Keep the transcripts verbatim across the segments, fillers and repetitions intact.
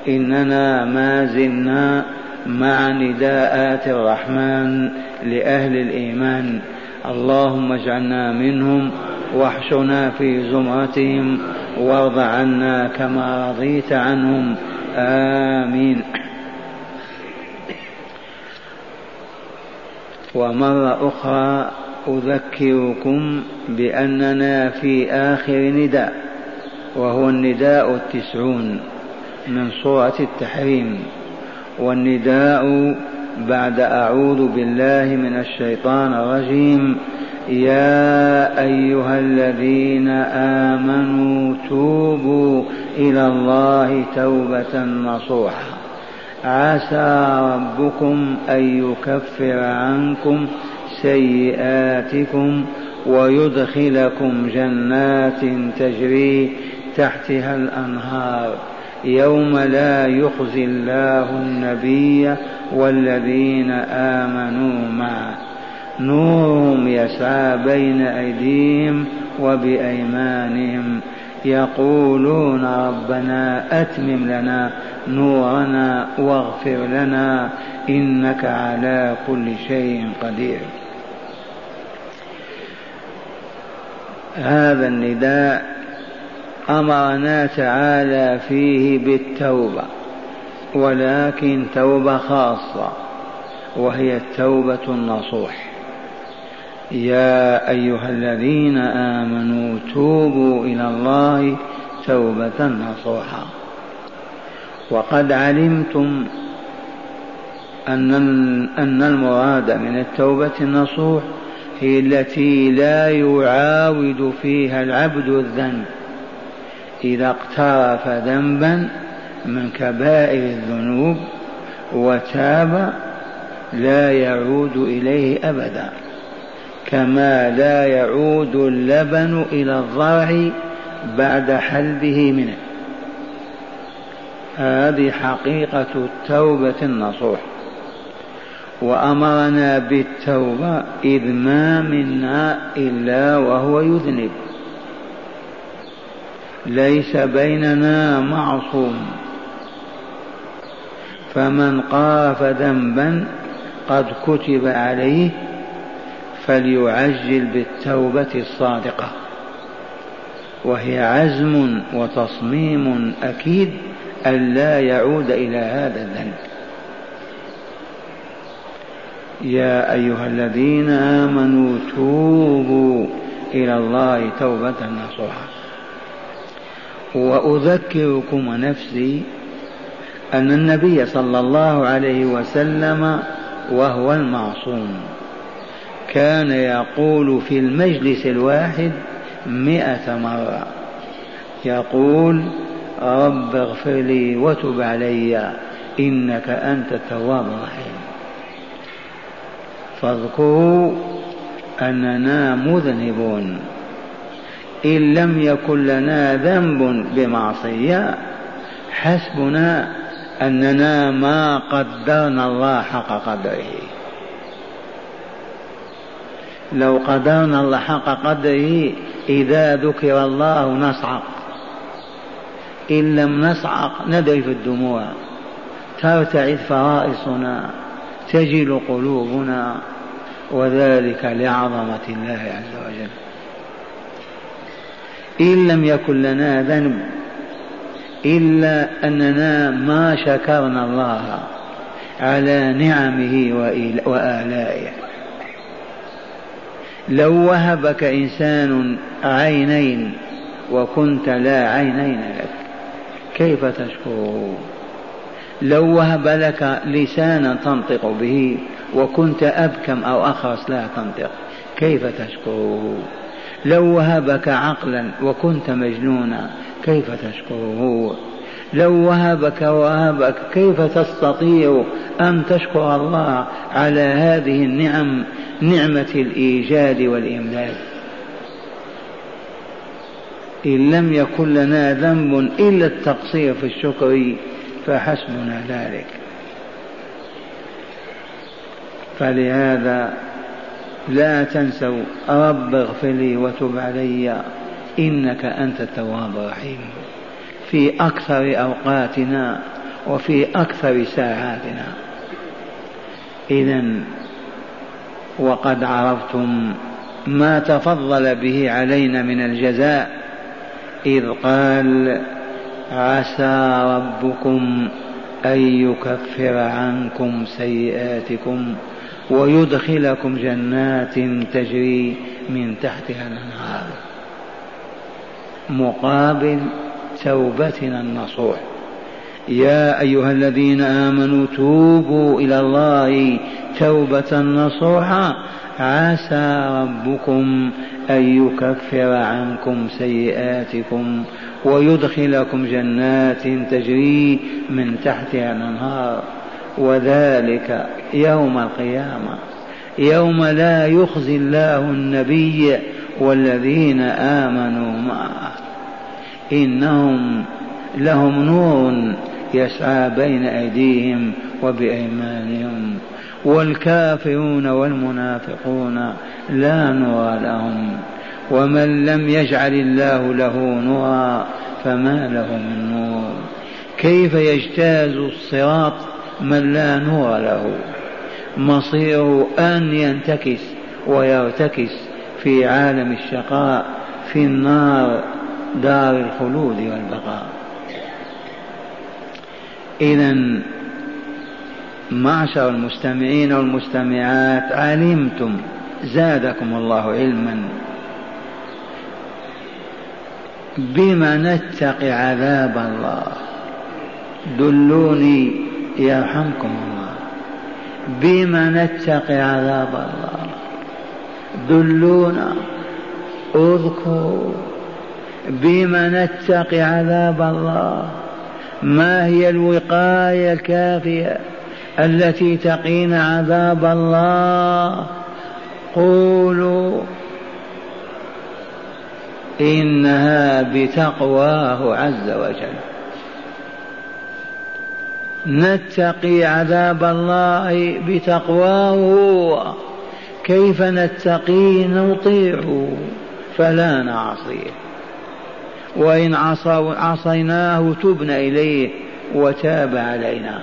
إننا ما زلنا مع نداءات الرحمن لأهل الإيمان. اللهم اجعلنا منهم واحشنا في زمرتهم وارض عنا كما رضيت عنهم، آمين. ومرة أخرى أذكركم بأننا في آخر نداء، وهو النداء التسعون من سورة التحريم، والنداء بعد أعوذ بالله من الشيطان الرجيم: يا أيها الذين آمنوا توبوا إلى الله توبة نصوحا عسى ربكم أن يكفر عنكم سيئاتكم ويدخلكم جنات تجري تحتها الأنهار يوم لا يخزي الله النبي والذين آمنوا معه نورهم يسعى بين أيديهم وبأيمانهم يقولون ربنا أتمم لنا نورنا واغفر لنا إنك على كل شيء قدير. هذا النداء أمرنا تعالى فيه بالتوبة، ولكن توبة خاصة وهي التوبة النصوح. يا أيها الذين آمنوا توبوا إلى الله توبة نصوحا. وقد علمتم أن أن المراد من التوبة النصوح هي التي لا يعاود فيها العبد الذنب، إذا اقترف ذنبا من كبائر الذنوب وتاب لا يعود إليه أبدا، كما لا يعود اللبن إلى الضرع بعد حلبه منه. هذه حقيقة التوبة النصوح. وأمرنا بالتوبة إذ ما منا إلا وهو يذنب، ليس بيننا معصوم، فمن قاف ذنبا قد كتب عليه فليعجل بالتوبة الصادقة، وهي عزم وتصميم أكيد ألا يعود إلى هذا الذنب. يا أيها الذين آمنوا توبوا إلى الله توبة نصوحا. وأذكركم ونفسي أن النبي صلى الله عليه وسلم وهو المعصوم كان يقول في المجلس الواحد مئة مرة، يقول رب اغفر لي وتب علي إنك أنت التواب الرحيم. فاذكروا أننا مذنبون، إن لم يكن لنا ذنب بمعصية حسبنا أننا ما قدرنا الله حق قدره. لو قدرنا الله حق قدره إذا ذكر الله نصعق، إن لم نصعق ندرف الدموع، ترتعد فرائصنا، تجل قلوبنا، وذلك لعظمة الله عز وجل. إن لم يكن لنا ذنب إلا أننا ما شكرنا الله على نعمه وآلائه. لو وهبك إنسان عينين وكنت لا عينين لك كيف تشكره؟ لو وهب لك لسانا تنطق به وكنت أبكم أو أخرس لا تنطق كيف تشكره؟ لو وهبك عقلا وكنت مجنونا كيف تشكره؟ لو وهبك وهبك كيف تستطيع أن تشكر الله على هذه النعم، نعمة الإيجاد والإمداد؟ إن لم يكن لنا ذنب إلا التقصير في الشكر فحسبنا ذلك. فلهذا لا تنسوا رب اغفر لي وتب علي إنك أنت التواب الرحيم في أكثر أوقاتنا وفي أكثر ساعاتنا. إذن وقد عرفتم ما تفضل به علينا من الجزاء، إذ قال عسى ربكم أن يكفر عنكم سيئاتكم ويدخلكم جنات تجري من تحتها الأنهار، مقابل توبتنا النصوح. يا أيها الذين آمنوا توبوا إلى الله توبة نصوحا عسى ربكم أن يكفر عنكم سيئاتكم ويدخلكم جنات تجري من تحتها الأنهار، وذلك يوم القيامة، يوم لا يخزي الله النبي والذين آمنوا معه، إنهم لهم نور يسعى بين أيديهم وبأيمانهم، والكافرون والمنافقون لا نور لهم، ومن لم يجعل الله له نورا فما له من نور. كيف يجتاز الصراط من لا نور له؟ مصيره أن ينتكس ويرتكس في عالم الشقاء في النار دار الخلود والبقاء. إذن معشر المستمعين والمستمعات، علمتم زادكم الله علما بما نتقي عذاب الله. دلوني يرحمكم الله، بما نتقي عذاب الله، دلونا، اذكروا بما نتقي عذاب الله. ما هي الوقاية الكافية التي تقينا عذاب الله؟ قولوا إنها بتقواه عز وجل. نتقي عذاب الله بتقواه. كيف نتقي؟ نطيعه فلا نعصيه، وإن عصيناه تبنا إليه وتاب علينا.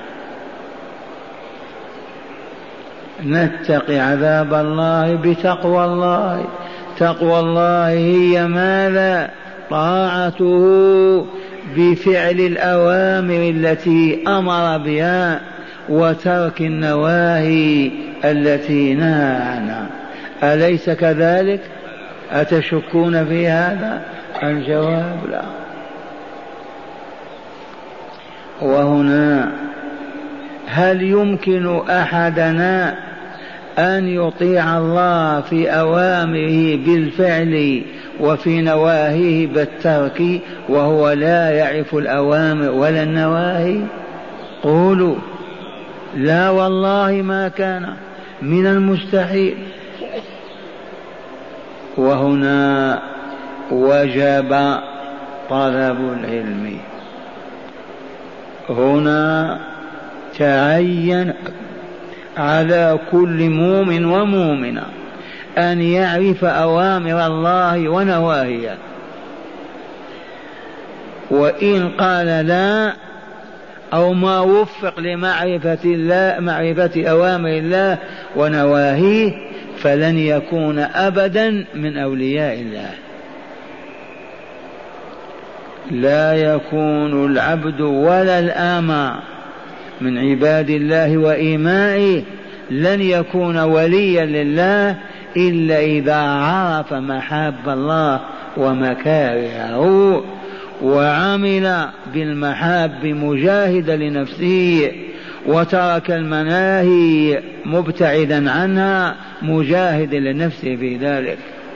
نتقي عذاب الله بتقوى الله. تقوى الله هي ماذا؟ طاعته بفعل الأوامر التي أمر بها وترك النواهي التي نهى عنها. أليس كذلك؟ أتشكون في هذا؟ الجواب لا. وهنا هل يمكن أحدنا أن يطيع الله في أوامره بالفعل وفي نواهيه بالترك وهو لا يعرف الأوامر ولا النواهي؟ قولوا لا والله ما كان، من المستحيل. وهنا وجب طلب العلم. هنا تعين على كل مؤمن ومؤمنة أن يعرف أوامر الله ونواهيه، وإن قال لا أو ما وفق لمعرفة الله، معرفة أوامر الله ونواهيه، فلن يكون أبدا من أولياء الله. لا يكون العبد ولا الأمة من عباد الله وإيمائه، لن يكون وليا لله إلا إذا عرف محاب الله ومكارهه وعمل بالمحاب مجاهدا لنفسه، وترك المناهي مبتعدا عنها مجاهدا لنفسه في ذلك.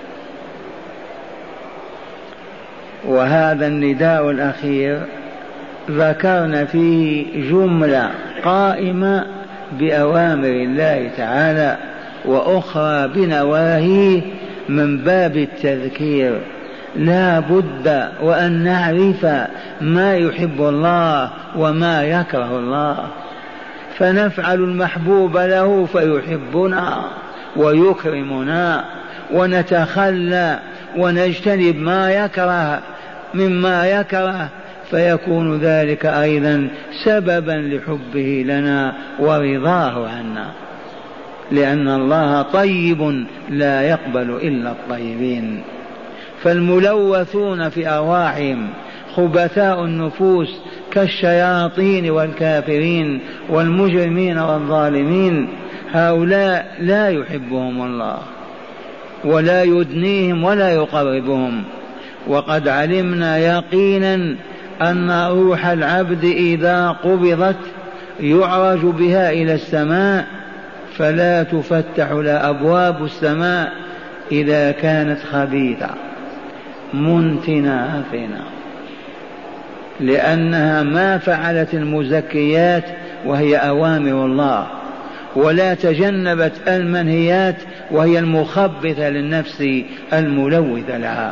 وهذا النداء الأخير ذكرنا فيه جملة قائمة بأوامر الله تعالى وأخرى بنواهيه من باب التذكير. لا بد وأن نعرف ما يحب الله وما يكره الله، فنفعل المحبوب له فيحبنا ويكرمنا، ونتخلى ونجتنب ما يكره مما يكره فيكون ذلك أيضا سببا لحبه لنا ورضاه عنا، لأن الله طيب لا يقبل إلا الطيبين. فالملوثون في أرواحهم خبثاء النفوس كالشياطين والكافرين والمجرمين والظالمين، هؤلاء لا يحبهم الله ولا يدنيهم ولا يقربهم. وقد علمنا يقينا أن روح العبد إذا قبضت يعرج بها إلى السماء، فلا تفتح لا أبواب السماء إذا كانت خبيثة منتنة آثنة، لأنها ما فعلت المزكيات وهي أوامر الله، ولا تجنبت المنهيات وهي المخبثة للنفس الملوثة لها.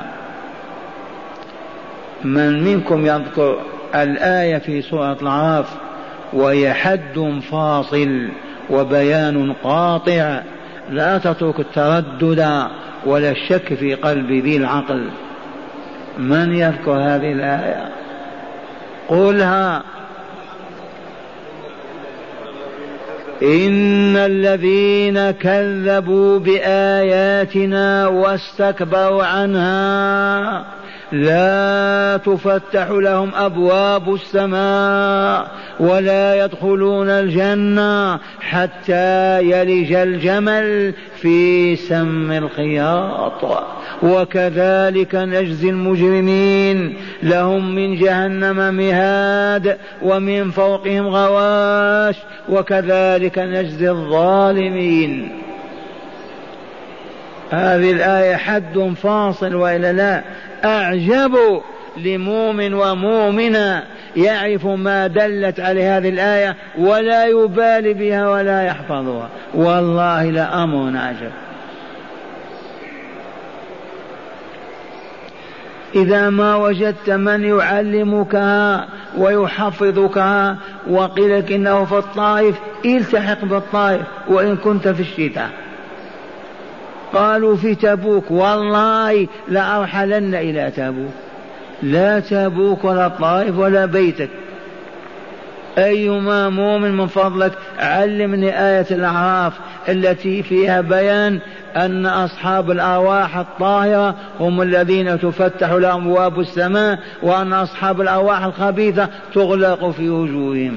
من منكم يذكر الآية في سورة الأعراف وهي حد فاصل وبيان قاطع لا تترك التردد ولا الشك في قلب ذي العقل؟ من يذكر هذه الآية؟ قولها. إن الذين كذبوا بآياتنا واستكبروا عنها لا تفتح لهم أبواب السماء ولا يدخلون الجنة حتى يلج الجمل في سم الخياط وكذلك نجزي المجرمين لهم من جهنم مهاد ومن فوقهم غواش وكذلك نجزي الظالمين. هذه الآية حد فاصل وإلا لا؟ أعجب لمؤمن ومؤمنة يعرف ما دلت عليه هذه الآية ولا يبالي بها ولا يحفظها، والله لأمر عجب. إذا ما وجدت من يعلمك ويحفظك وقيل لك إنه في الطائف التحق بالطائف وإن كنت في الشتاء. قالوا في تبوك، والله لأرحلن إلى تبوك، لا تبوك ولا الطائف ولا بيتك. أيما مؤمن من فضلك علمني آية الأعراف التي فيها بيان أن أصحاب الأرواح الطاهرة هم الذين تفتح لهم أبواب السماء، وأن أصحاب الأرواح الخبيثة تغلق في وجوههم.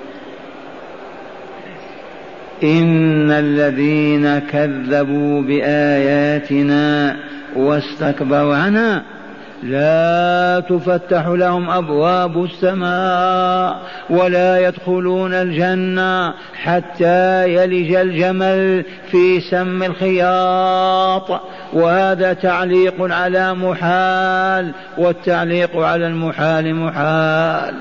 إن الذين كذبوا بآياتنا واستكبروا عنها لا تفتح لهم أبواب السماء ولا يدخلون الجنة حتى يلج الجمل في سم الخياط. وهذا تعليق على محال، والتعليق على المحال محال.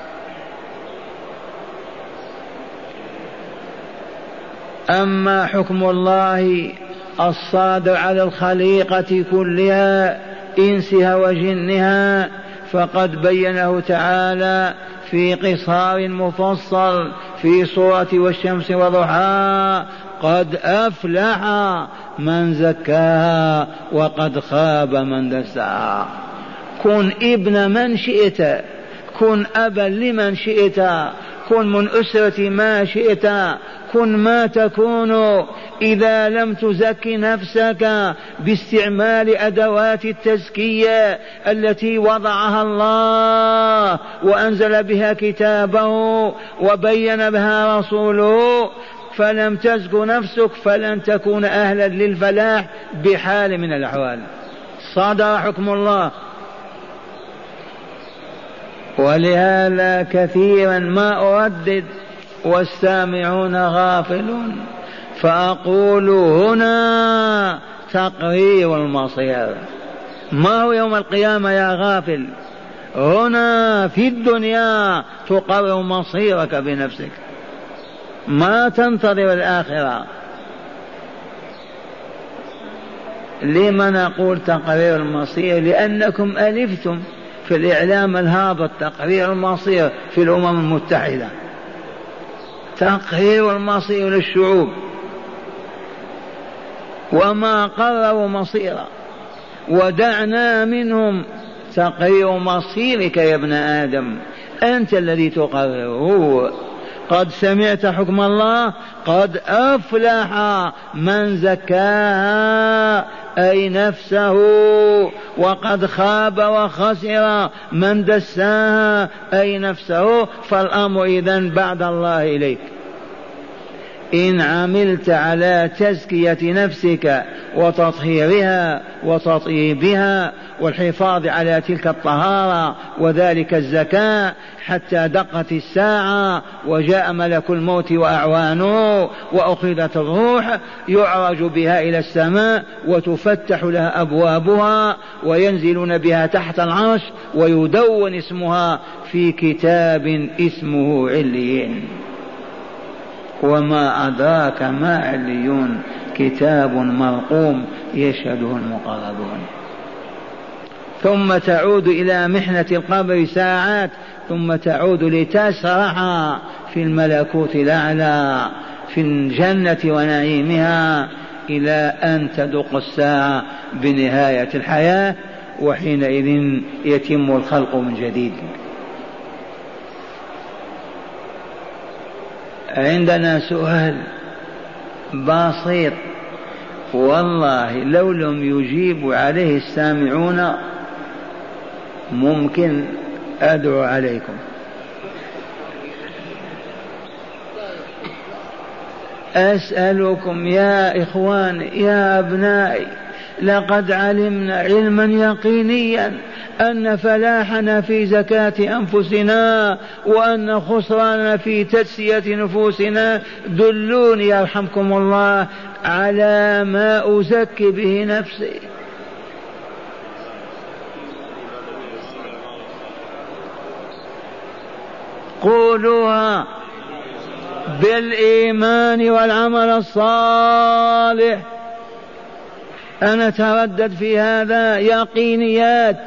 أما حكم الله الصادر على الخليقة كلها إنسها وجنها فقد بينه تعالى في قصار مفصل في سورة والشمس وضحاها: قد أفلح من زكاها وقد خاب من دساها. كن ابن من شئت، كن أبا لمن شئت، كن من أسرة ما شئت، كن ما تكون، إذا لم تزكي نفسك باستعمال أدوات التزكية التي وضعها الله وأنزل بها كتابه وبين بها رسوله، فلم تزك نفسك فلن تكون أهلا للفلاح بحال من الأحوال. صدر حكم الله. ولهذا كثيرا ما أردد والسامعون غافلون، فأقول هنا تقرير المصير. ما هو يوم القيامة يا غافل؟ هنا في الدنيا تقرر مصيرك بنفسك، ما تنتظر الآخرة. لما نقول تقرير المصير؟ لأنكم ألفتم في الإعلام الهابط تقرير المصير في الأمم المتحدة، تقرير المصير للشعوب، وما قرروا مصيرا. ودعنا منهم تقرير مصيرك يا ابن آدم، أنت الذي تقرره. قد سمعت حكم الله، قد أفلح من زكاها أي نفسه، وقد خاب وخسر من دساها أي نفسه. فالأمر إذن بعد الله إليك. إن عملت على تزكية نفسك وتطهيرها وتطيبها والحفاظ على تلك الطهارة وذلك الزكاة حتى دقت الساعة وجاء ملك الموت وأعوانه وأخذت الروح، يعرج بها إلى السماء وتفتح لها أبوابها وينزلون بها تحت العرش ويدون اسمها في كتاب اسمه عليين. وما أدراك ما عليون، كتاب مرقوم يشهده المقربون. ثم تعود إلى محنة القبر ساعات، ثم تعود لتسرح في الملكوت الأعلى في الجنة ونعيمها إلى أن تدق الساعة بنهاية الحياة، وحينئذ يتم الخلق من جديد. عندنا سؤال بسيط والله لو لم يجيب عليه السامعون ممكن أدعو عليكم. أسألكم يا إخوان يا أبنائي، لقد علمنا علما يقينيا أن فلاحنا في زكاة أنفسنا وأن خسراننا في تجسية نفوسنا. دلوني يرحمكم الله على ما أزكي به نفسي. قولوها. بالإيمان والعمل الصالح. أنا تردد في هذا يقينيات.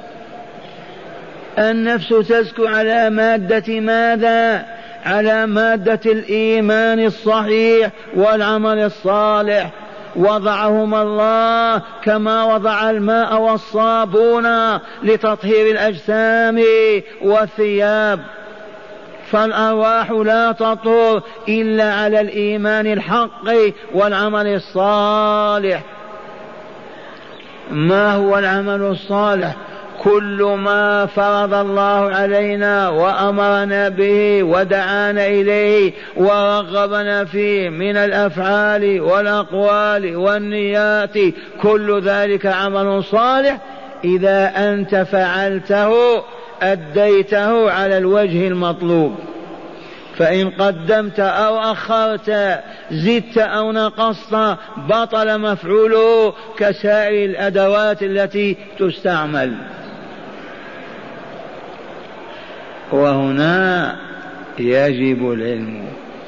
النفس تزكو على مادة ماذا؟ على مادة الإيمان الصحيح والعمل الصالح. وضعهما الله كما وضع الماء والصابون لتطهير الأجسام والثياب. فالأرواح لا تطهر إلا على الإيمان الحق والعمل الصالح. ما هو العمل الصالح؟ كل ما فرض الله علينا وأمرنا به ودعانا إليه ورغبنا فيه من الأفعال والأقوال والنيات، كل ذلك عمل صالح إذا أنت فعلته أديته على الوجه المطلوب. فإن قدمت أو أخرت، زدت أو نقصت، بطل مفعوله كسائر الأدوات التي تستعمل. وهنا يجب العلم.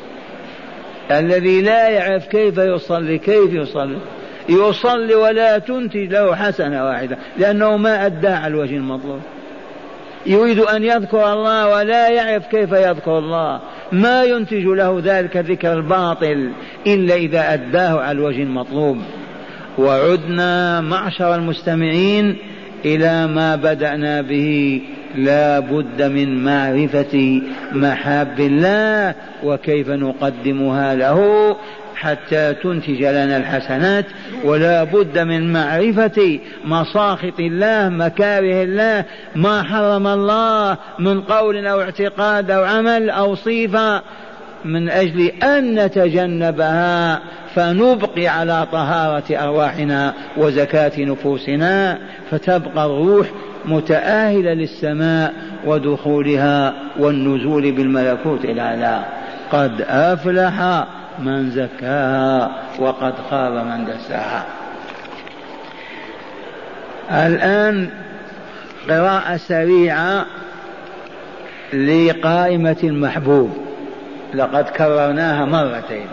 الذي لا يعرف كيف يصلي كيف يصلي؟ يصلي ولا تنتج له حسنة واحدة، لأنه ما أدى على الوجه المطلوب. يريد أن يذكر الله ولا يعرف كيف يذكر الله، ما ينتج له ذلك ذكر الباطل إلا إذا أداه على الوجه المطلوب. وعدنا معشر المستمعين إلى ما بدأنا به، لا بد من معرفة محاب الله وكيف نقدمها له حتى تنتج لنا الحسنات، ولا بد من معرفة مساخط الله مكاره الله، ما حرم الله من قول أو اعتقاد أو عمل أو صفة، من أجل أن نتجنبها فنبقي على طهارة أرواحنا وزكاة نفوسنا، فتبقى الروح متآهلة للسماء ودخولها والنزول بالملكوت الأعلى. قد أفلح من زكاها وقد خاب من دساها. الآن قراءة سريعة لقائمة المحبوب، لقد كررناها مرتين.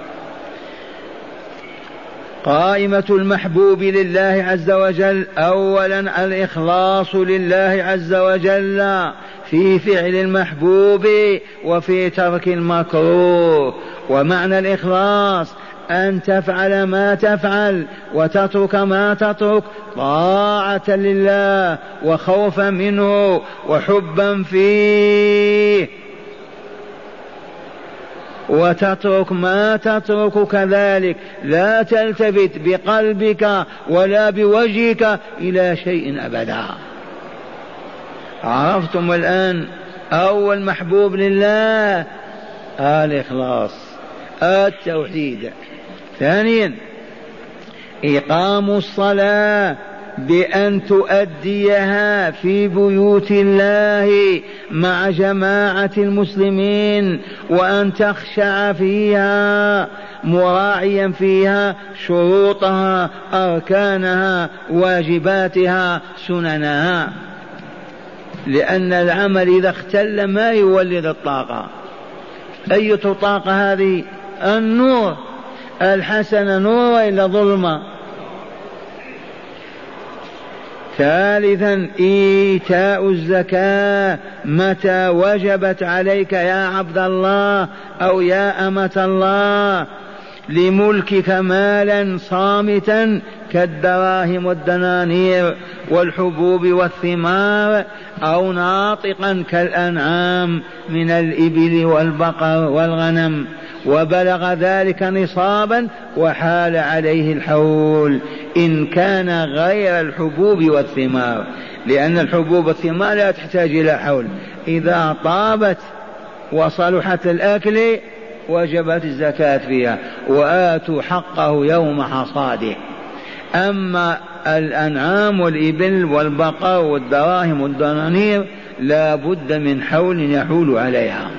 قائمة المحبوب لله عز وجل: أولا الإخلاص لله عز وجل في فعل المحبوب وفي ترك المكروه. ومعنى الإخلاص أن تفعل ما تفعل وتترك ما تترك طاعة لله وخوفا منه وحبا فيه، وتترك ما تترك كذلك، لا تلتفت بقلبك ولا بوجهك إلى شيء أبدا. عرفتم الآن أول محبوب لله الإخلاص التوحيد. ثانيا إقام الصلاة بأن تؤديها في بيوت الله مع جماعة المسلمين، وأن تخشع فيها مراعيا فيها شروطها أركانها واجباتها سننها، لأن العمل إذا اختل ما يولد الطاقة. أية طاقة هذه؟ النور. الحسن نور إلا ظلمة. ثالثا إيتاء الزكاة متى وجبت عليك يا عبد الله أو يا أمة الله لملكك مالا صامتا كالدراهم والدنانير والحبوب والثمار، أو ناطقا كالأنعام من الإبل والبقر والغنم، وبلغ ذلك نصابا وحال عليه الحول إن كان غير الحبوب والثمار، لأن الحبوب والثمار لا تحتاج إلى حول، إذا طابت وصلحت الأكل وجبت الزكاة فيها، وآتوا حقه يوم حصاده. أما الأنعام والإبل والبقر والدراهم والدنانير لا بد من حول يحول عليها.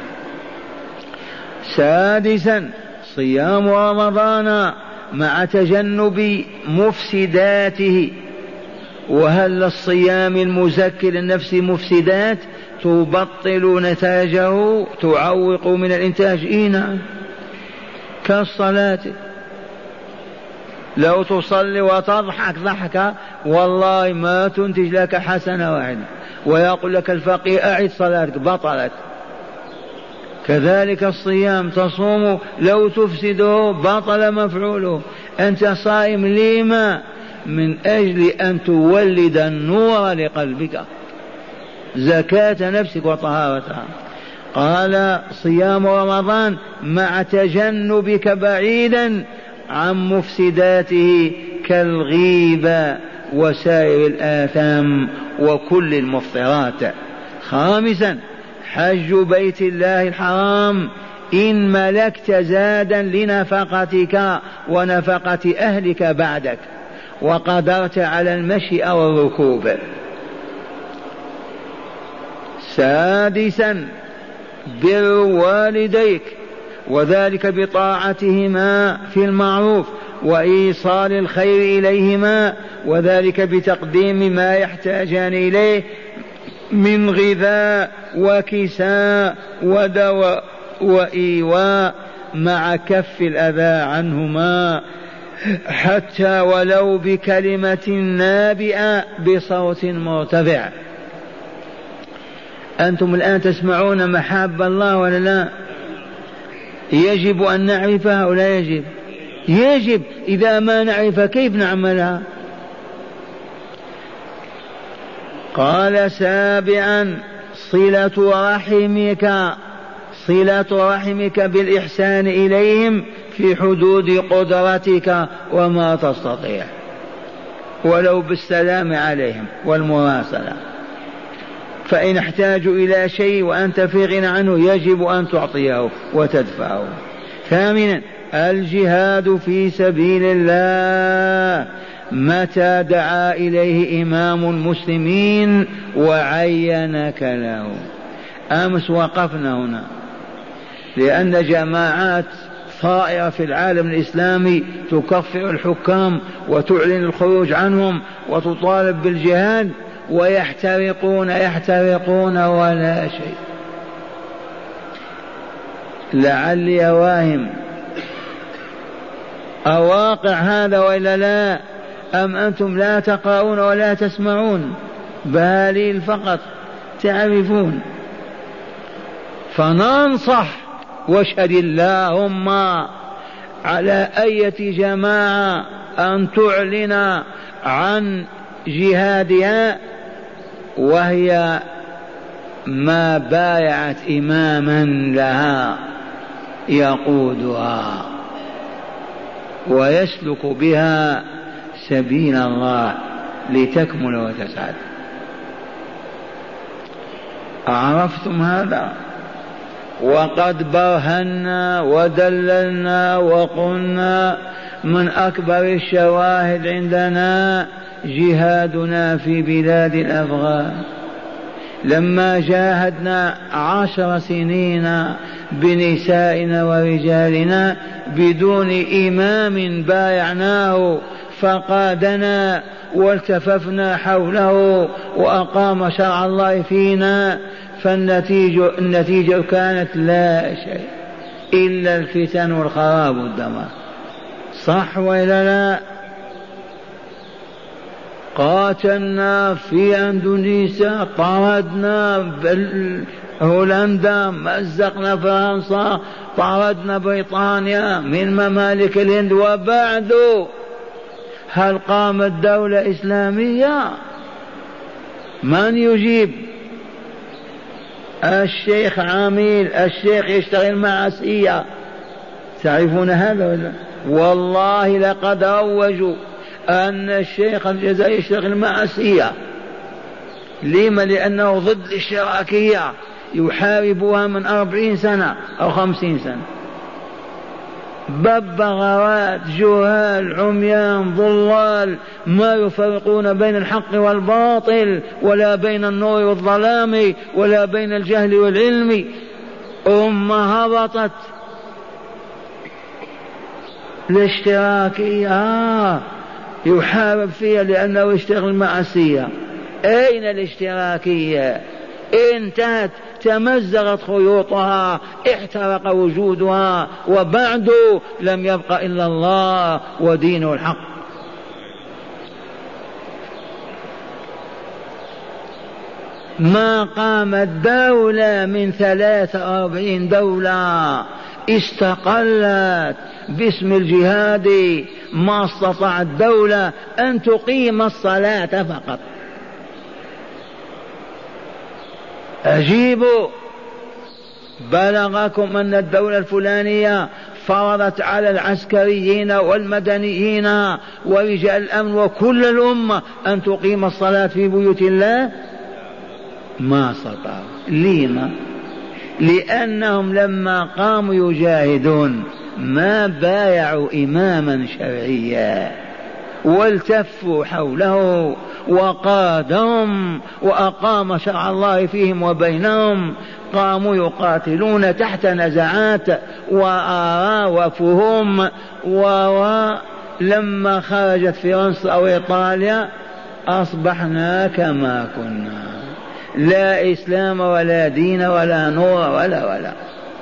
سادسا صيام رمضان مع تجنب مفسداته. وهل الصيام المزكي للنفس مفسدات تبطل نتاجه تعوق من الإنتاج؟ إينا كالصلاة، لو تصلي وتضحك ضحكة والله ما تنتج لك حسنة واحدة، ويقول لك الفقيه أعد صلاتك بطلت. كذلك الصيام، تصوم لو تفسده بطل مفعوله. أنت صائم لما؟ من أجل أن تولد النور لقلبك، زكاة نفسك وطهارتها. قال صيام رمضان مع تجنبك بعيدا عن مفسداته كالغيبة وسائر الآثام وكل المفطرات. خامسا حج بيت الله الحرام إن ملكت زادا لنفقتك ونفقة أهلك بعدك وقدرت على المشي أو الركوب. سادسا بر والديك، وذلك بطاعتهما في المعروف وإيصال الخير إليهما، وذلك بتقديم ما يحتاجان إليه من غذاء وكساء ودواء وإيواء، مع كف الأذى عنهما حتى ولو بكلمة نابئة بصوت مرتفع. أنتم الآن تسمعون محاب الله ولا لا؟ يجب أن نعرفها ولا يجب؟ يجب. إذا ما نعرف كيف نعملها؟ قال سابعا صلة رحمك، صلة رحمك بالإحسان إليهم في حدود قدرتك وما تستطيع، ولو بالسلام عليهم والمراسلة. فإن احتاجوا إلى شيء وأنت في غنى عنه يجب أن تعطيه وتدفعه. ثامنا الجهاد في سبيل الله متى دعا إليه إمام المسلمين وعينك له. أمس وقفنا هنا لأن جماعات طائرة في العالم الإسلامي تكفر الحكام وتعلن الخروج عنهم وتطالب بالجهاد، ويحترقون يحترقون ولا شيء. لعلي واهم أواقع هذا وإلا لا؟ أم أنتم لا تقرؤون ولا تسمعون؟ باليل فقط تعرفون. فننصح واشهد اللهم على أية جماعة أن تعلن عن جهادها وهي ما بايعت إماما لها يقودها ويسلك بها سبيل الله لتكمل وتسعد. عرفتم هذا؟ وقد برهنا ودللنا وقلنا من أكبر الشواهد عندنا جهادنا في بلاد الأفغان لما جاهدنا عشر سنين بنسائنا ورجالنا بدون إمام بايعناه فقادنا والتففنا حوله وأقام شرع الله فينا، فالنتيجة النتيجة كانت لا شيء إلا الفتن والخراب والدمار. صح وإلا لا؟ قاتلنا في أندونيسيا، طردنا هولندا، مزقنا فرنسا، طردنا بريطانيا من ممالك الهند، وبعد هل قامت دولة إسلامية؟ من يجيب؟ الشيخ عامل، الشيخ يشتغل مع سيا، تعرفون هذا ولا؟ والله لقد روجوا أن الشيخ الجزائري يشتغل مع سيا. لما؟ لأنه ضد الاشتراكية، يحاربها من أربعين سنة أو خمسين سنة. ببغاوات، جهال، عميان، ضلال، ما يفرقون بين الحق والباطل ولا بين النور والظلام ولا بين الجهل والعلم. أمة هبطت الاشتراكية آه يحارب فيها لأنه يشتغل مع سيا. أين الاشتراكية؟ انتهت، تمزقت خيوطها، احترق وجودها، وبعد لم يبق إلا الله ودينه الحق. ما قامت دولة من ثلاثة وأربعين دولة استقلت باسم الجهاد، ما استطاعت دولة أن تقيم الصلاة فقط. أجيبوا، بلغكم أن الدولة الفلانية فرضت على العسكريين والمدنيين ورجال الأمن وكل الأمة أن تقيم الصلاة في بيوت الله؟ ما استطاعوا. لما؟ لأنهم لما قاموا يجاهدون ما بايعوا إماما شرعيا والتفوا حوله وقادهم وأقام شرع الله فيهم وبينهم. قاموا يقاتلون تحت نزعات وآراء وفهم، ولما خرجت فرنسا أو إيطاليا أصبحنا كما كنا، لا إسلام ولا دين ولا نور ولا ولا.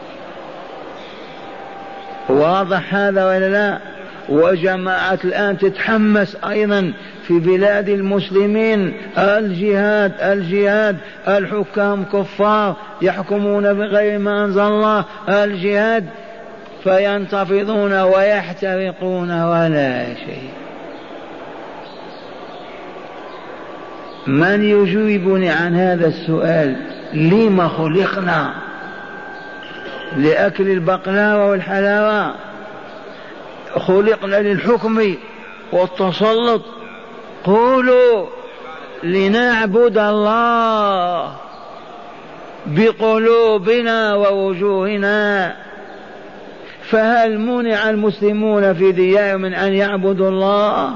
واضح هذا ولا لا؟ وجماعة الآن تتحمس أيضا في بلاد المسلمين، الجهاد الجهاد، الحكام كفار يحكمون بغير ما أنزل الله، الجهاد، فينتفضون ويحترقون ولا شيء. من يجيبني عن هذا السؤال؟ لما خلقنا؟ لأكل البقلاوة والحلاوة؟ خلقنا للحكم والتسلط؟ قولوا لنعبد الله بقلوبنا ووجوهنا. فهل منع المسلمون في ديارهم من أن يعبدوا الله؟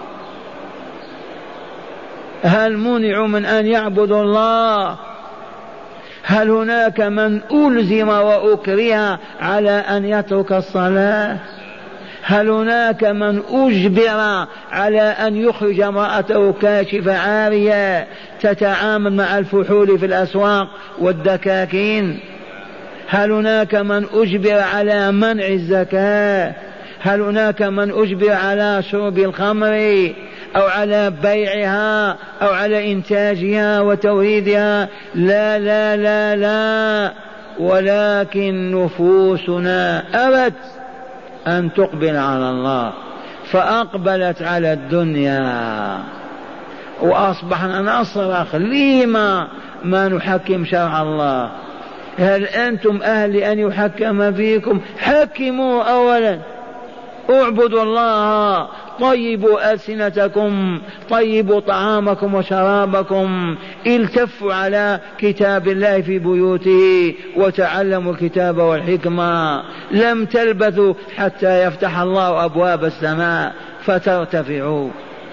هل منعوا من أن يعبدوا الله؟ هل هناك من ألزم وأكره على أن يترك الصلاة؟ هل هناك من أجبر على أن يخرج امرأته كاشفة عارية تتعامل مع الفحول في الأسواق والدكاكين؟ هل هناك من أجبر على منع الزكاة؟ هل هناك من أجبر على شرب الخمر أو على بيعها أو على إنتاجها وتوريدها؟ لا لا لا لا، ولكن نفوسنا أبت أن تقبل على الله، فأقبلت على الدنيا وأصبحنا نصرخ لما ما نحكم شرع الله؟ هل أنتم أهل أن يحكم فيكم؟ حكموا أولا، اعبدوا الله، طيبوا ألسنتكم، طيبوا طعامكم وشرابكم، التفوا على كتاب الله في بيوته وتعلموا الكتاب والحكمة. لم تلبثوا حتى يفتح الله أبواب السماء فترتفعوا.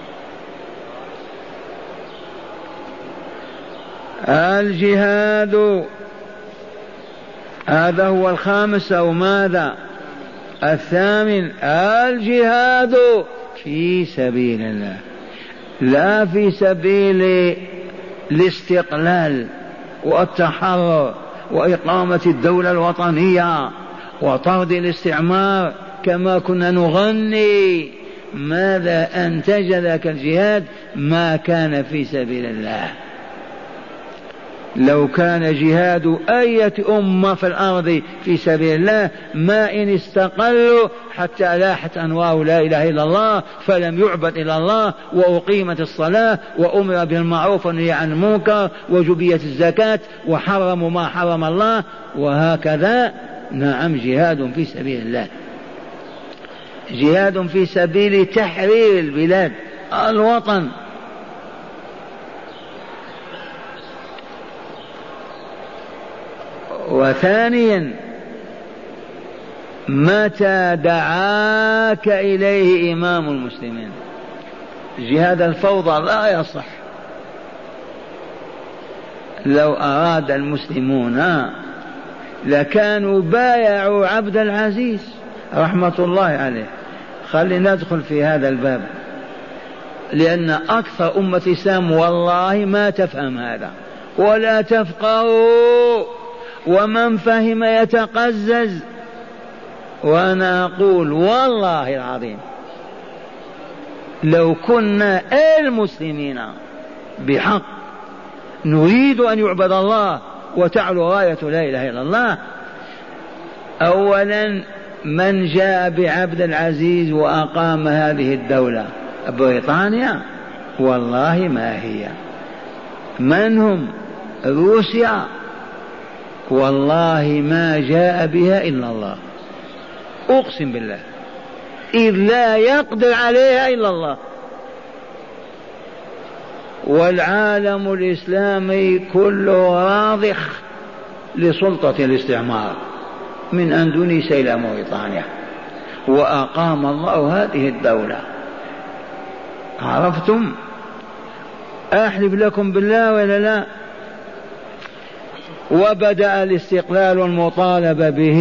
الجهاد هذا هو الخامس أو ماذا؟ الثامن، الجهاد في سبيل الله، لا في سبيل الاستقلال والتحرر وإقامة الدولة الوطنية وطرد الاستعمار كما كنا نغني. ماذا أنتج ذاك الجهاد؟ ما كان في سبيل الله. لو كان جهاد أية أمة في الأرض في سبيل الله ما إن استقلوا حتى لاحت أنوار لا إله إلا الله فلم يعبد إلا الله، وأقيمت الصلاة وأمر بالمعروف والنهي عن المنكر وجبيت الزكاة وحرموا ما حرم الله، وهكذا. نعم، جهاد في سبيل الله، جهاد في سبيل تحرير البلاد الوطن. وثانيا، متى دعاك إليه إمام المسلمين. جهاد الفوضى لا يصح. لو أراد المسلمون لكانوا بايعوا عبد العزيز رحمة الله عليه. خلينا ندخل في هذا الباب، لأن أكثر أمة الإسلام والله ما تفهم هذا ولا تفقهوا، ومن فهم يتقزز. وأنا أقول والله العظيم لو كنا المسلمين بحق نريد أن يعبد الله وتعلو غاية لا إله إلا الله، أولا من جاء بعبد العزيز وأقام هذه الدولة؟ بريطانيا؟ والله ما هي. من هم؟ روسيا؟ والله ما جاء بها إلا الله، أقسم بالله، إذ لا يقدر عليها إلا الله. والعالم الإسلامي كله راضخ لسلطة الاستعمار من أندونيسيا إلى موريتانيا، وأقام الله هذه الدولة. عرفتم؟ أحلف لكم بالله ولا لا. وبدأ الاستقلال والمطالبة به،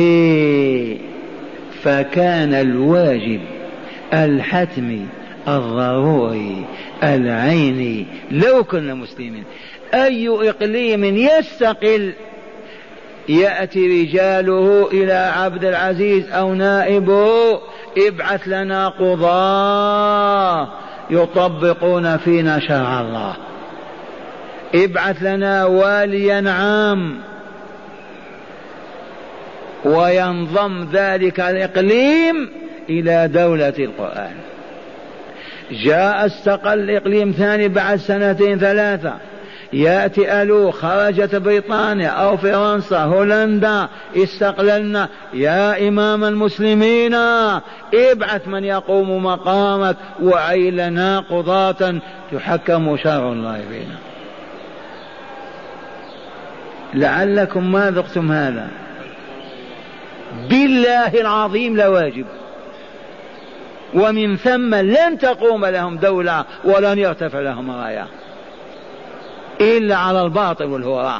فكان الواجب الحتمي الضروري العيني لو كنا مسلمين أي إقليم يستقل يأتي رجاله إلى عبد العزيز أو نائبه: ابعث لنا قضاة يطبقون فينا شرع الله، ابعث لنا واليا عام، وينضم ذلك الإقليم إلى دولة القرآن. جاء استقل إقليم ثاني بعد سنتين ثلاثة، يأتي ألو خرجت بريطانيا أو فرنسا هولندا استقللنا، يا إمام المسلمين ابعث من يقوم مقامك وعين لنا قضاة تحكم شرع الله فينا. لعلكم ما ذقتم هذا، بالله العظيم لواجب. ومن ثم لن تقوم لهم دولة ولن يرتفع لهم راية إلا على الباطل والهراء.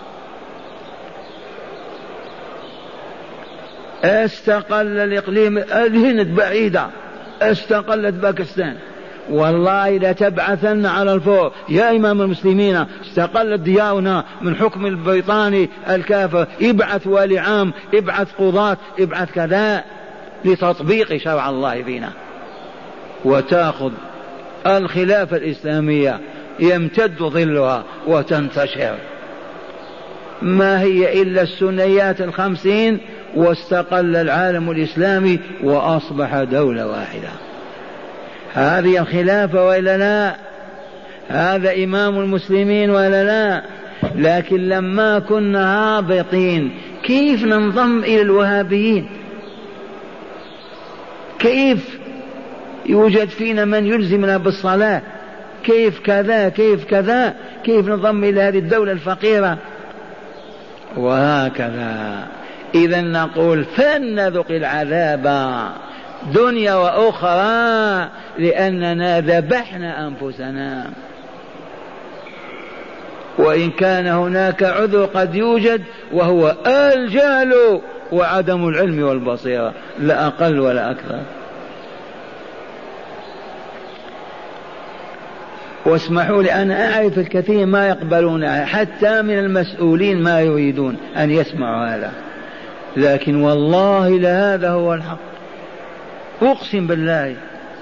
استقل الإقليم، الهند بعيدة استقلت باكستان، والله لتبعثن على الفور: يا إمام المسلمين استقلت ديارنا من حكم البريطاني الكافر، ابعث والي عام، ابعث قضاة، ابعث كذا لتطبيق شرع الله فينا. وتأخذ الخلافة الإسلامية يمتد ظلها وتنتشر. ما هي إلا السنيات الخمسين واستقل العالم الإسلامي وأصبح دولة واحدة. هذه الخلافة وإلا لا؟ هذا إمام المسلمين ولا لا؟ لكن لما كنا هابطين كيف ننضم إلى الوهابيين؟ كيف يوجد فينا من يلزمنا بالصلاة؟ كيف كذا كيف كذا كيف ننضم إلى هذه الدولة الفقيرة؟ وهكذا. إذا نقول فلنذق العذاب دنيا وأخرى لأننا ذبحنا أنفسنا. وإن كان هناك عذر قد يوجد وهو الجهل وعدم العلم والبصيرة، لا أقل ولا أكثر. واسمحوا لي أنا أعرف الكثير ما يقبلون حتى من المسؤولين ما يريدون أن يسمعوا هذا، لكن والله لهذا هو الحق، أقسم بالله.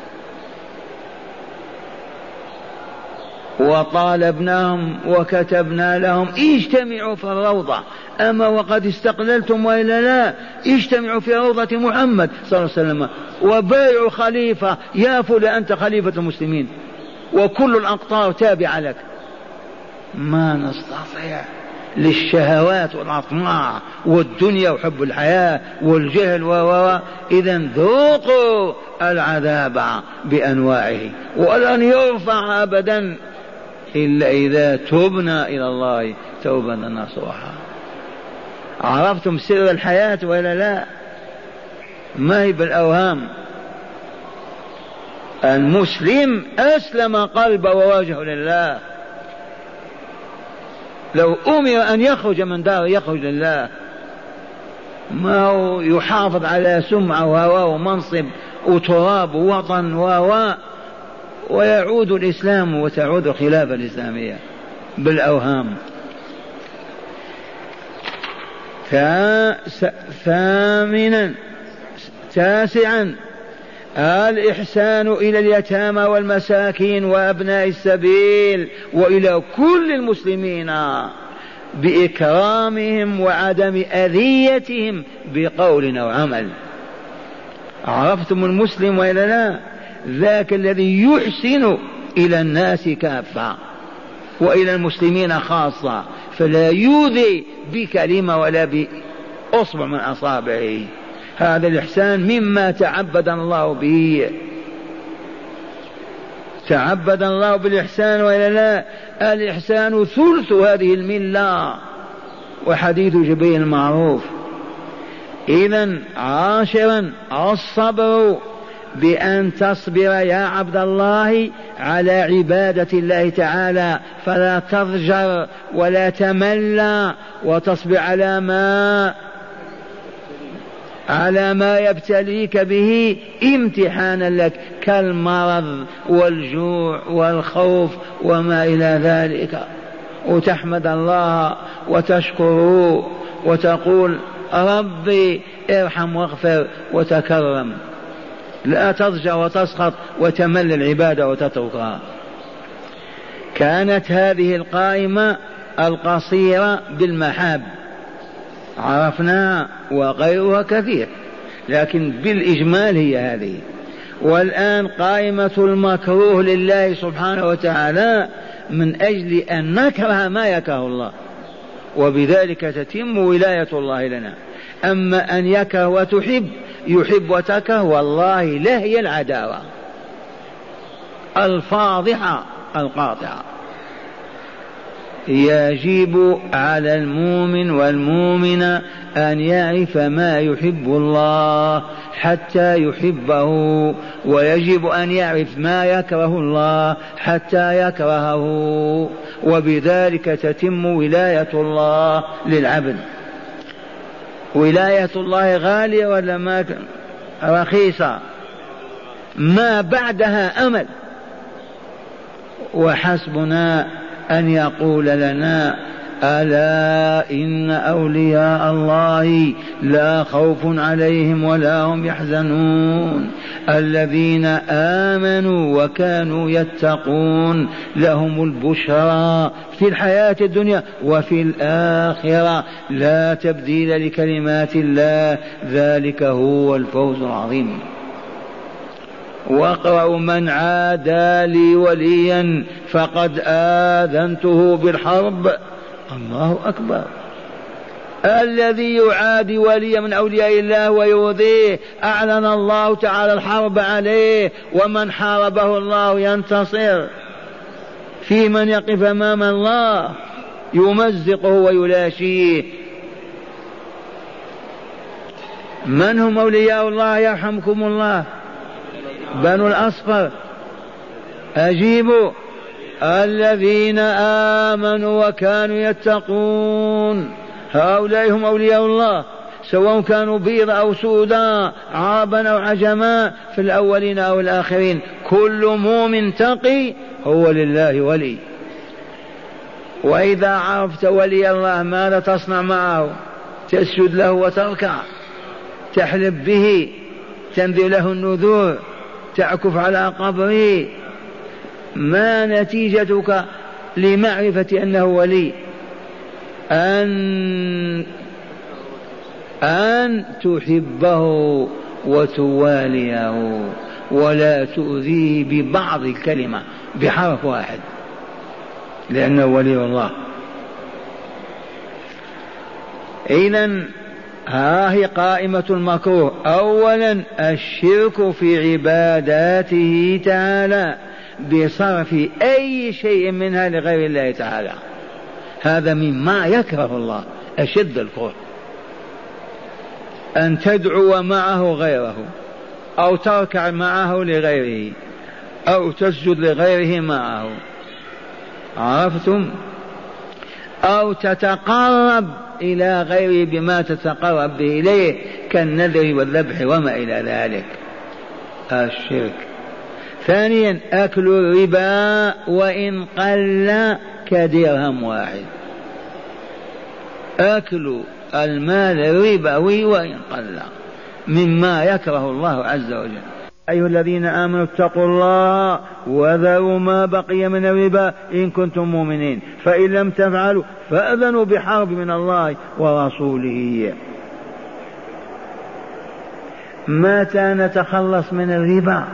وطالبناهم وكتبنا لهم اجتمعوا في الروضة، أما وقد استقللتم وإلا لا، اجتمعوا في روضة محمد صلى الله عليه وسلم وبايعوا خليفة، يا فلان أنت خليفة المسلمين وكل الأقطار تابعة لك. ما نستطيع للشهوات والأطماع والدنيا وحب الحياة والجهل و إذا ذوقوا العذاب بأنواعه ولن يرفع أبدا إلا إذا تبنا إلى الله توبة نصوحا. عرفتم سر الحياة ولا لا؟ ما هي بالأوهام. المسلم أسلم قلبه ووجهه لله، لو أمر أن يخرج من داره يخرج لله، ما هو يحافظ على سمعة وهوى ومنصب وتراب ووطن وهوى، ويعود الإسلام وتعود الخلافة الإسلامية بالأوهام. ثامنا تاسعا الإحسان إلى اليتامى والمساكين وأبناء السبيل وإلى كل المسلمين بإكرامهم وعدم أذيتهم بقول أو عمل. عرفتم المسلم وإلا لا؟ ذاك الذي يحسن إلى الناس كافة وإلى المسلمين خاصة، فلا يؤذي بكلمة ولا بأصبع من أصابعه. هذا الإحسان مما تعبدنا الله به، تعبدنا الله بالإحسان وإلا لا؟ الإحسان ثلث هذه الملة، وحديث جبريل المعروف. إذن عاشرا الصبر، بأن تصبر يا عبد الله على عبادة الله تعالى، فلا تضجر ولا تمل، وتصبر على ما على ما يبتليك به امتحانا لك كالمرض والجوع والخوف وما إلى ذلك، وتحمد الله وتشكره وتقول ربي ارحم واغفر وتكرم، لا تضجر وتسخط وتمل العبادة وتتركها. كانت هذه القائمة القصيرة بالمحاب عرفناها وغيرها كثير، لكن بالإجمال هي هذه. والآن قائمة المكروه لله سبحانه وتعالى من أجل أن نكره ما يكره الله، وبذلك تتم ولاية الله لنا. أما أن يكره وتحب، يحب وتكره، والله لهي العداوة الفاضحة القاطعة. يجب على المؤمن والمؤمن أن يعرف ما يحب الله حتى يحبه، ويجب أن يعرف ما يكره الله حتى يكرهه، وبذلك تتم ولاية الله للعبد. ولاية الله غالية ولا ما رخيصة؟ ما بعدها أمل. وحسبنا أن يقول لنا ألا إن أولياء الله لا خوف عليهم ولا هم يحزنون الذين آمنوا وكانوا يتقون لهم البشرى في الحياة الدنيا وفي الآخرة لا تبديل لكلمات الله ذلك هو الفوز العظيم. واقرأوا من عادى لي وليا فقد آذنته بالحرب. الله أكبر. الذي يعادي وليا من أولياء الله ويؤذيه أعلن الله تعالى الحرب عليه، ومن حاربه الله ينتصر. في من يقف أمام الله يمزقه ويلاشيه. من هم أولياء الله يرحمكم الله؟ بنو الأصفر. أجيبوا. الذين آمنوا وكانوا يتقون هؤلاء هم أولياء الله، سواء كانوا بيض أو سودا، عربا أو عجما، في الأولين أو الآخرين، كل مؤمن تقي هو لله ولي. وإذا عرفت ولي الله ماذا تصنع معه؟ تسجد له وتركع، تحلف به، تنذر له النذور، تعكف على قبره. ما نتيجتك لمعرفة أنه ولي؟ أن أن تحبه وتواليه ولا تؤذيه ببعض الكلمة بحرف واحد، لأنه ولي الله. إذن ها هي قائمة المكروه. أولا الشرك في عباداته تعالى بصرف أي شيء منها لغير الله تعالى، هذا مما يكره الله أشد الكره. أن تدعو معه غيره، أو تركع معه لغيره، أو تسجد لغيره معه، عرفتم؟ أو تتقرب إلى غيره بما تتقرب به إليه كالنذر والذبح وما إلى ذلك، الشرك. ثانيا أكل الربا وإن قل كدرهم واحد، أكل المال الربوي وإن قل مما يكره الله عز وجل. أيها الذين آمنوا اتقوا الله وذروا ما بقي من الربا إن كنتم مؤمنين، فإن لم تفعلوا فأذنوا بحرب من الله ورسوله. متى نتخلص من الربا؟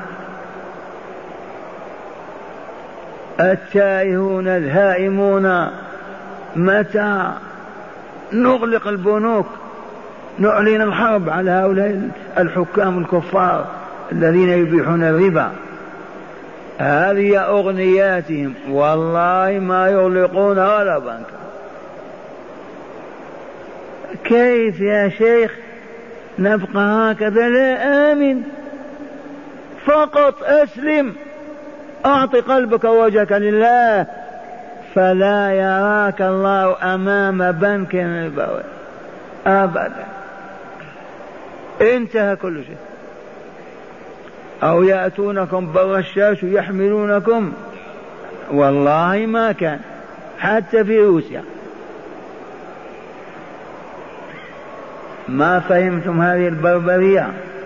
التائهون الهائمون، متى نغلق البنوك، نعلن الحرب على هؤلاء الحكام الكفار الذين يبيحون الربا. هذه أغنياتهم، والله ما يغلقون ولا بنك. كيف يا شيخ نبقى هكذا؟ لا آمن، فقط أسلم، أعط قلبك ووجهك لله، فلا يراك الله أمام بنك ربوي أبدا. انتهى كل شيء. أو يأتونكم بالرشاش يحملونكم، والله ما كان، حتى في روسيا. ما فهمتم هذه البربرية؟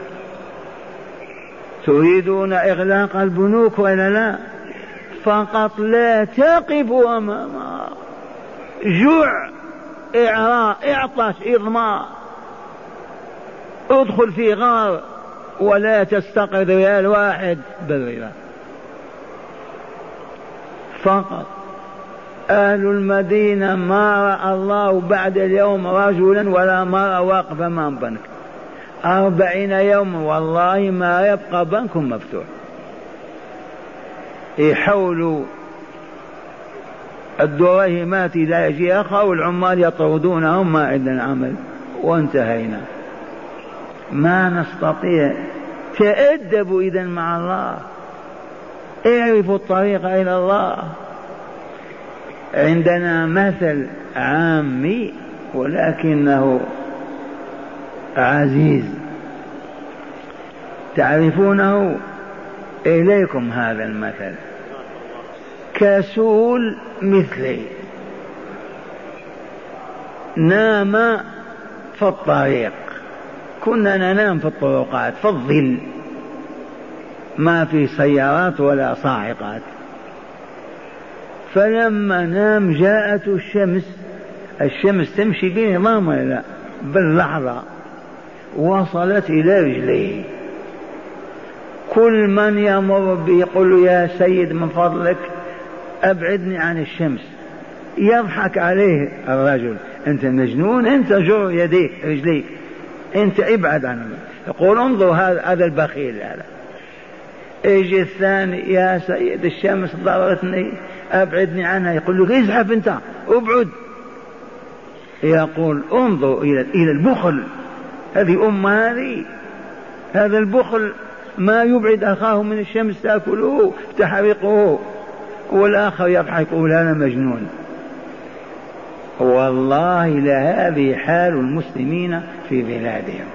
تريدون إغلاق البنوك ولا لا؟ فقط لا تقفوا أمامها. جوع، إعراء، إعطش، إضمار، ادخل في غار ولا تستقرض ريال واحد بالربا. فقط أهل المدينة ما رأى الله بعد اليوم رجلا ولا مرة واقف أمام بنك أربعين يوم، والله ما يبقى بنك مفتوح. يحولوا الدراهمات لا يجي أخا، والعمال يطردونهم، ما عندنا عمل، وانتهينا. ما نستطيع. تأدبوا إذن مع الله، اعرفوا الطريق إلى الله. عندنا مثل عامي ولكنه عزيز، تعرفونه؟ إليكم هذا المثل. كسول مثلي نام في الطريق، كنا ننام في الطرقات في الظل، ما في سيارات ولا صاعقات. فلما نام جاءت الشمس، الشمس تمشي بنظام ولا لا؟ باللحظة وصلت إلى رجليه. كل من يمر به يقول له يا سيد من فضلك أبعدني عن الشمس، يضحك عليه الرجل، أنت مجنون، أنت جر يديك رجليك، أنت ابعد عنه. يقول انظر هذا البخيل هذا. يجي الثاني يا سيد الشمس ضرتني أبعدني عنها، يقول له ازحف أنت ابعد. يقول انظر إلى البخل، هذه أم هذه، هذا البخل ما يبعد أخاه من الشمس تأكله تحرقه. والآخر يضحك يقول أنا مجنون. والله لهذه حال المسلمين في بلادهم،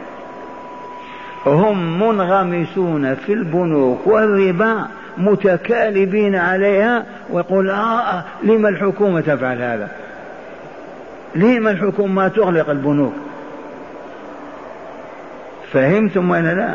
هم منغمسون في البنوك والربا متكالبين عليها، ويقول آه لما الحكومة تفعل هذا؟ لما الحكومة ما تغلق البنوك؟ فهمتم ولا لا؟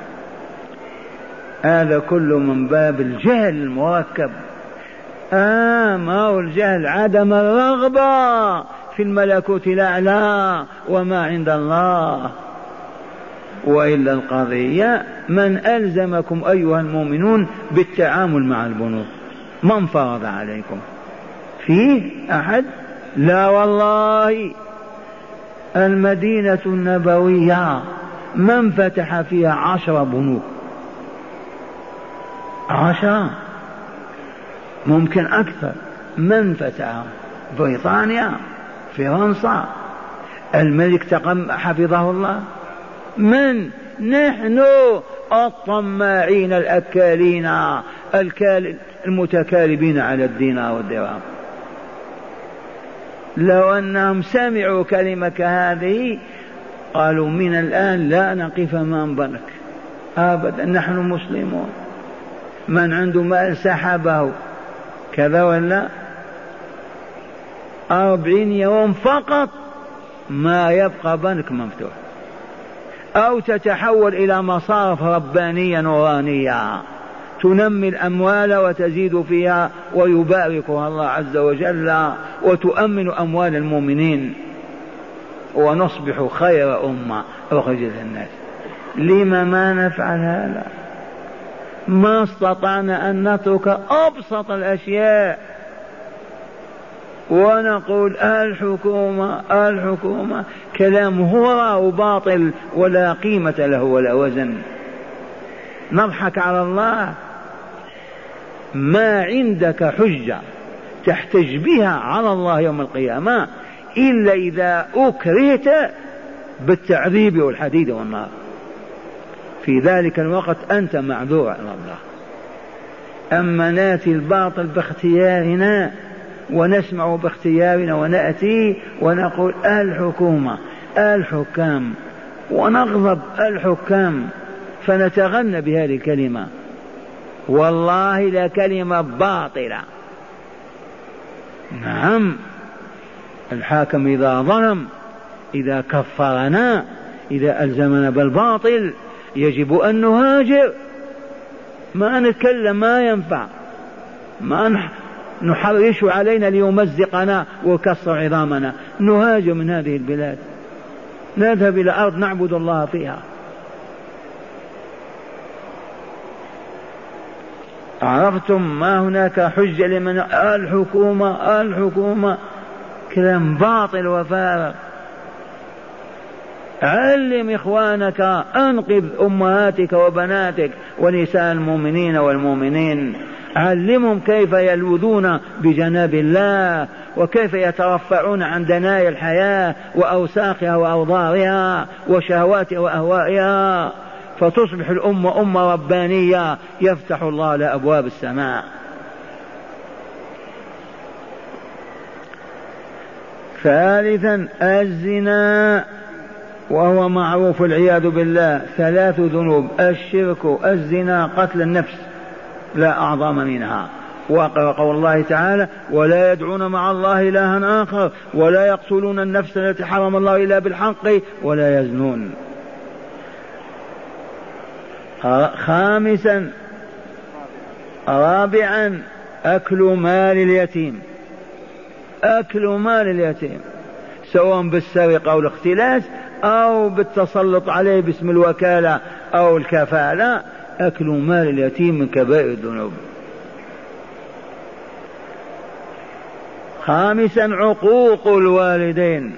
هذا كله من باب الجهل المركب. آه ما هو الجهل؟ عدم الرغبة في الملكوت الأعلى وما عند الله. وإلا القضية من ألزمكم أيها المؤمنون بالتعامل مع البنوك؟ من فرض عليكم؟ فيه أحد؟ لا والله. المدينة النبوية من فتح فيها عشر بنوك؟ عشرة ممكن أكثر. من فتح؟ بريطانيا، فرنسا، الملك تقم حفظه الله. من؟ نحن الطماعين الأكالين المتكالبين على الدينار والدرهم. لو أنهم سمعوا كلمة كهذه قالوا من الآن لا نقف أمام بنك أبدا، نحن مسلمون. من عنده مال سحبه كذا ولا أربعين يوم فقط ما يبقى بنك مفتوح، أو تتحول إلى مصارف ربانية نورانية تنمي الأموال وتزيد فيها ويباركها الله عز وجل وتؤمن أموال المؤمنين، ونصبح خير أمة أخرجت الناس. لما ما نفعل هذا؟ ما استطعنا أن نترك أبسط الأشياء ونقول الحكومة الحكومة، كلام هو وباطل ولا قيمة له ولا وزن. نضحك على الله. ما عندك حجة تحتج بها على الله يوم القيامة إلا إذا أكرهت بالتعذيب والحديد والنار. في ذلك الوقت أنت معذور على الله. أما ناتي الباطل باختيارنا ونسمع باختيارنا ونأتي ونقول الحكومة الحكام ونغضب الحكام فنتغنى بهذه الكلمة، والله لا كلمة باطلة. نعم الحاكم إذا ظلم، إذا كفرنا، إذا ألزمنا بالباطل يجب أن نهاجر، ما نتكلم، ما ينفع، ما نحرش علينا ليمزقنا ويكسر عظامنا. نهاجر من هذه البلاد، نذهب إلى أرض نعبد الله فيها. عرفتم؟ ما هناك حجة لمن الحكومة الحكومة، كلام باطل وفارغ. علم إخوانك، أنقذ أمهاتك وبناتك ونساء المؤمنين والمؤمنين، علمهم كيف يلوذون بجناب الله وكيف يترفعون عن دنايا الحياة وأوساخها وأوضارها وشهواتها وأهوائها، فتصبح الأمة أمة ربانية يفتح الله على أبواب السماء. ثالثا الزنا، وهو معروف العياذ بالله ثلاث ذنوب: الشرك، الزنا، قتل النفس، لا أعظم منها. وقول الله تعالى ولا يدعون مع الله إلها آخر ولا يقتلون النفس التي حرم الله إلا بالحق ولا يزنون. خامسا رابعا أكل مال اليتيم، أكل مال اليتيم سواء بالسرقة أو الاختلاس أو بالتسلط عليه باسم الوكالة أو الكفالة، أكل مال اليتيم من كبائر الذنوب. خامسا عقوق الوالدين،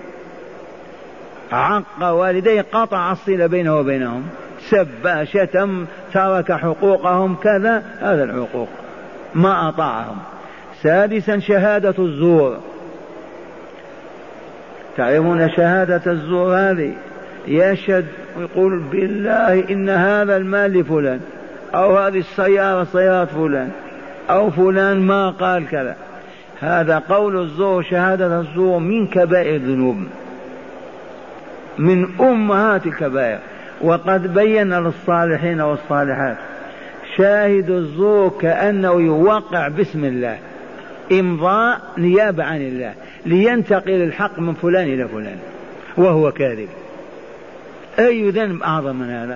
عق والديه قطع الصلة بينه وبينهم، سب شتم ترك حقوقهم كذا، هذا العقوق ما أطاعهم. سادسا شهادة الزور، تعرفون شهادة الزور هذه يشهد ويقول بالله إن هذا المال لفلان أو هذه السيارة سيارة فلان أو فلان ما قال كذا، هذا قول الزور شهادة الزور من كبائر الذنوب من أمهات الكبائر. وقد بين للصالحين والصالحات شاهد الزور كأنه يوقع باسم الله إمضاء نيابة عن الله لينتقل الحق من فلان إلى فلان وهو كاذب. أي ذنب أعظم من هذا؟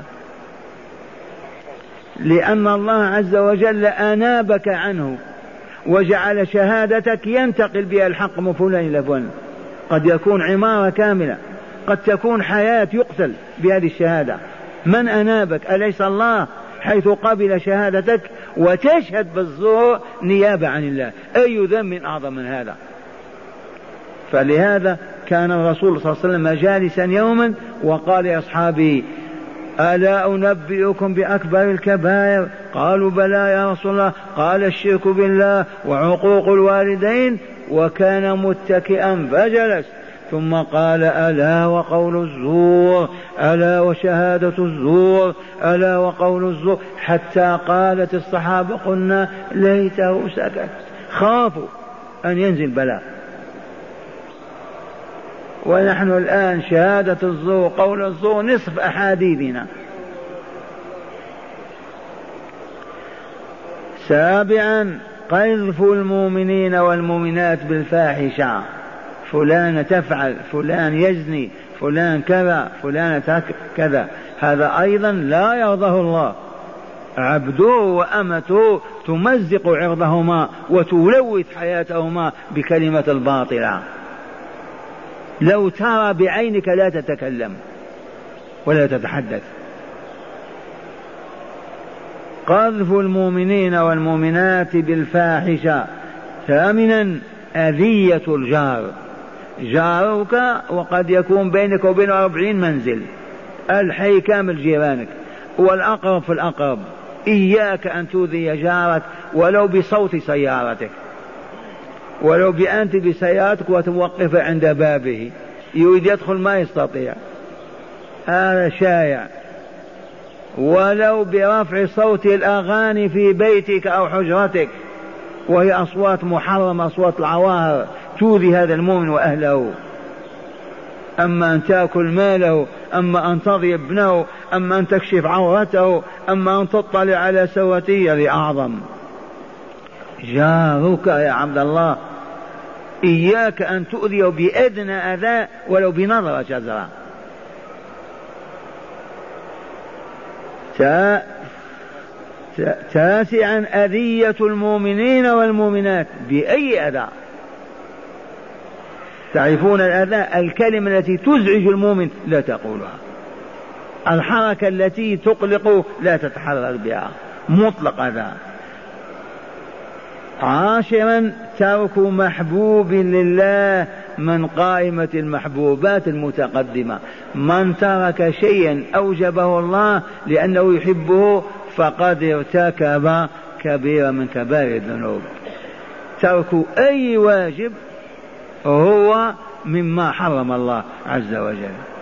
لأن الله عز وجل أنابك عنه وجعل شهادتك ينتقل بها الحق من فلان إلى فلان. قد يكون عمارة كاملة، قد تكون حياة يقتل بهذه الشهادة. من أنابك؟ أليس الله حيث قبل شهادتك وتشهد بالزور نيابة عن الله؟ أي ذنب أعظم من هذا؟ فلهذا كان الرسول صلى الله عليه وسلم جالسا يوما وقال لأصحابه ألا أنبئكم بأكبر الكبائر؟ قالوا بلى يا رسول الله. قال الشرك بالله وعقوق الوالدين، وكان متكئا فجلس، ثم قال ألا وقول الزور، ألا وشهادة الزور، ألا وقول الزور، حتى قالت الصحابة قلنا ليته سكت، خافوا أن ينزل بلاء. ونحن الآن شهادة الزور قول الزور نصف أحاديثنا. سابعا قذف المؤمنين والمؤمنات بالفاحشة، فلان تفعل، فلان يزني، فلان كذا، فلان كذا، هذا أيضا لا يرضاه الله. عبده وأمته تمزق عرضهما وتلوث حياتهما بكلمة الباطلة. لو ترى بعينك لا تتكلم ولا تتحدث. قذف المؤمنين والمؤمنات بالفاحشة. ثامنا أذية الجار، جارك وقد يكون بينك وبينه أربعين منزل، الحي كامل جيرانك والأقرب في الأقرب، إياك أن تؤذي جارك ولو بصوت سيارتك، ولو بأنت بسيارتك وتوقف عند بابه يريد يدخل ما يستطيع، هذا شائع. ولو برفع صوت الأغاني في بيتك أو حجرتك وهي أصوات محرمة، أصوات العواهر، تؤذي هذا المؤمن وأهله. أما أن تأكل ماله، أما أن تضرب ابنه، أما أن تكشف عورته، أما أن تطلع على سواتيه، هذه أعظم. جارك يا عبد الله إياك أن تؤذيه بأدنى أذى ولو بنظرة جزرة. تاسعا أذية المؤمنين والمؤمنات بأي أذى. تعرفون الأذى الكلمة التي تزعج المؤمن لا تقولها، الحركة التي تقلق لا تتحرك بها، مطلق أذى. عاشرا ترك محبوب لله من قائمة المحبوبات المتقدمة. من ترك شيئا أوجبه الله لأنه يحبه فقد ارتكب كبيرة من كبائر الذنوب. ترك أي واجب هو مما حرم الله عز وجل.